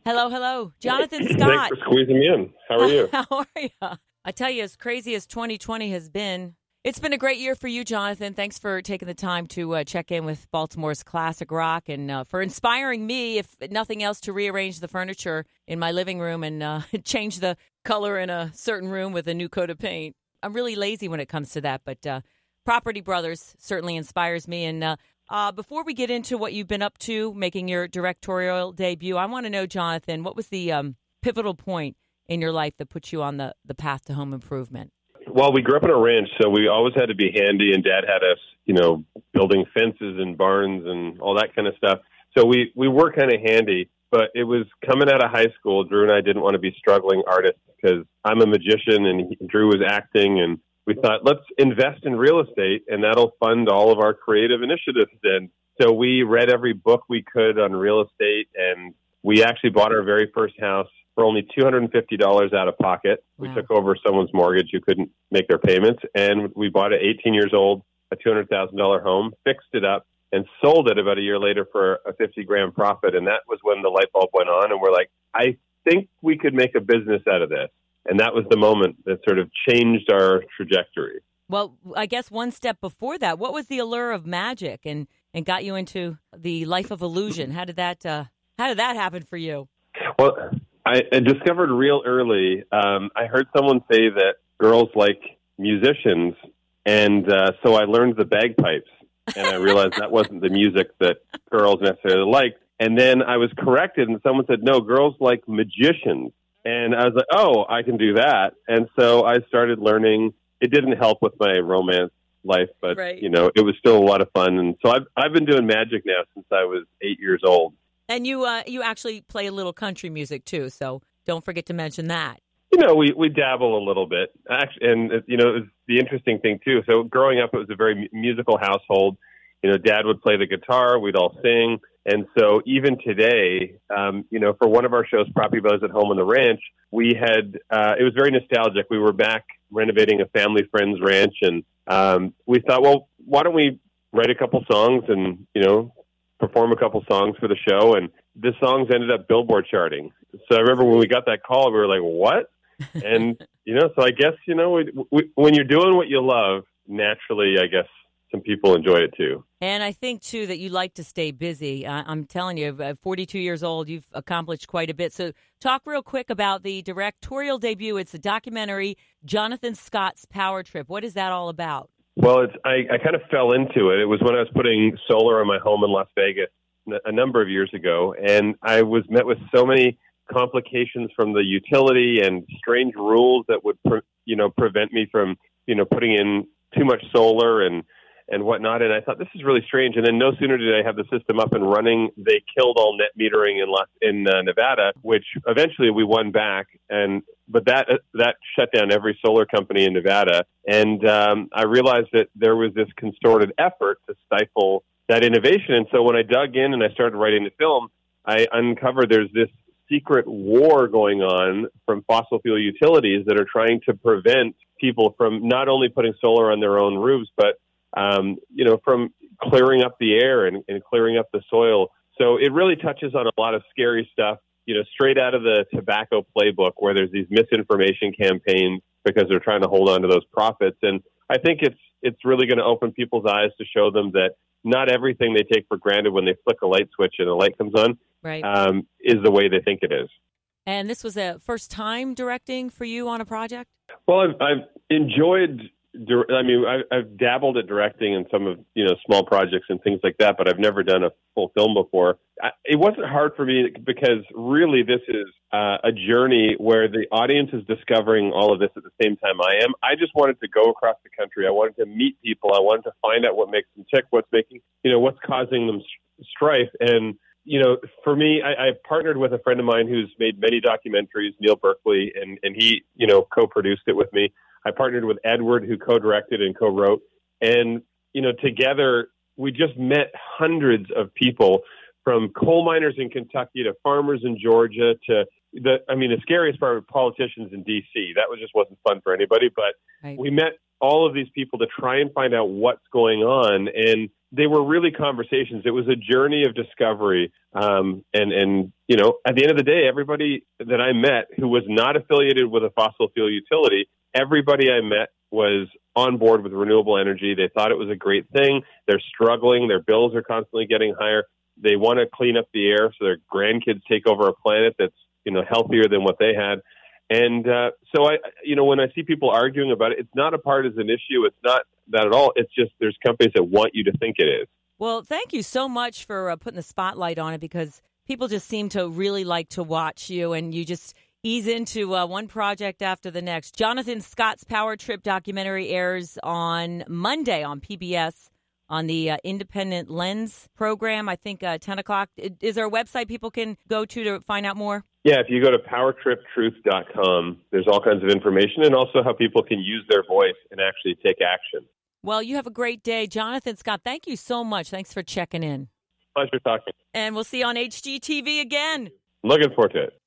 Hello, hello. Jonathan Scott. Thanks for squeezing me in. How are you? How are you? I tell you, as crazy as 2020 has been, it's been a great year for you, Jonathan. Thanks for taking the time to check in with Baltimore's classic rock and for inspiring me, if nothing else, to rearrange the furniture in my living room and change the color in a certain room with a new coat of paint. I'm really lazy when it comes to that, but Property Brothers certainly inspires me. And before we get into what you've been up to, making your directorial debut, I want to know, Jonathan, what was the pivotal point in your life that put you on the path to home improvement? Well, we grew up on a ranch, so we always had to be handy, and Dad had us, building fences and barns and all that kind of stuff. So we were kind of handy, but it was coming out of high school. Drew and I didn't want to be struggling artists because I'm a magician and Drew was acting, and we thought, let's invest in real estate, and that'll fund all of our creative initiatives. And so we read every book we could on real estate, and we actually bought our very first house for only $250 out of pocket. Wow. We took over someone's mortgage who couldn't make their payments, and we bought it 18 years old, a $200,000 home, fixed it up, and sold it about a year later for a $50,000 profit. And that was when the light bulb went on, and we're like, I think we could make a business out of this. And that was the moment that sort of changed our trajectory. Well, I guess one step before that, what was the allure of magic and got you into the life of illusion? How did that happen for you? Well, I discovered real early. I heard someone say that girls like musicians, and so I learned the bagpipes, and I realized that wasn't the music that girls necessarily liked. And then I was corrected, and someone said, no, girls like magicians. And I was like, oh, I can do that. And so I started learning. It didn't help with my romance life, but, right. It was still a lot of fun. And so I've been doing magic now since I was 8 years old. And you actually play a little country music, too, so don't forget to mention that. We dabble a little bit. Actually, and, it was the interesting thing, too. So growing up, it was a very musical household. Dad would play the guitar. We'd all sing. And so even today, for one of our shows, Property Brothers at Home on the Ranch, we had, it was very nostalgic. We were back renovating a family friend's ranch, and we thought, well, why don't we write a couple songs and, perform a couple songs for the show? And the songs ended up Billboard charting. So I remember when we got that call, we were like, what? And, so I guess, when you're doing what you love, naturally, I guess, some people enjoy it too. And I think, too, that you like to stay busy. I'm telling you, at 42 years old, you've accomplished quite a bit. So talk real quick about the directorial debut. It's a documentary, Jonathan Scott's Power Trip. What is that all about? Well, I kind of fell into it. It was when I was putting solar on my home in Las Vegas a number of years ago, and I was met with so many complications from the utility and strange rules that would, prevent me from, putting in too much solar and whatnot. And I thought, this is really strange. And then no sooner did I have the system up and running, they killed all net metering in Nevada, which eventually we won back. But that shut down every solar company in Nevada. And I realized that there was this concerted effort to stifle that innovation. And so when I dug in and I started writing the film, I uncovered there's this secret war going on from fossil fuel utilities that are trying to prevent people from not only putting solar on their own roofs, but from clearing up the air and clearing up the soil. So it really touches on a lot of scary stuff, straight out of the tobacco playbook, where there's these misinformation campaigns because they're trying to hold on to those profits. And I think it's really going to open people's eyes to show them that not everything they take for granted when they flick a light switch and the light comes on, right, is the way they think it is. And this was a first time directing for you on a project? Well, I've enjoyed. I've dabbled at directing in some of, small projects and things like that, but I've never done a full film before. It wasn't hard for me because really this is a journey where the audience is discovering all of this at the same time I am. I just wanted to go across the country. I wanted to meet people. I wanted to find out what makes them tick, what's causing them strife. And, for me, I partnered with a friend of mine who's made many documentaries, Neil Berkeley, and he, co-produced it with me. I partnered with Edward, who co-directed and co-wrote. And, together we just met hundreds of people, from coal miners in Kentucky to farmers in Georgia to the scariest part of politicians in D.C. That just wasn't fun for anybody. But right. We met all of these people to try and find out what's going on. And they were really conversations. It was a journey of discovery. And at the end of the day, everybody that I met who was not affiliated with a fossil fuel utility, everybody I met was on board with renewable energy. They thought it was a great thing. They're struggling. Their bills are constantly getting higher. They want to clean up the air so their grandkids take over a planet that's, healthier than what they had. And so when I see people arguing about it, it's not a partisan issue. It's not that at all. It's just there's companies that want you to think it is. Well, thank you so much for putting the spotlight on it, because people just seem to really like to watch you, and you just ease into one project after the next. Jonathan Scott's Power Trip documentary airs on Monday on PBS on the Independent Lens program, I think 10 o'clock. Is there a website people can go to find out more? Yeah, if you go to powertriptruth.com, there's all kinds of information, and also how people can use their voice and actually take action. Well, you have a great day. Jonathan Scott, thank you so much. Thanks for checking in. Pleasure talking. And we'll see you on HGTV again. Looking forward to it.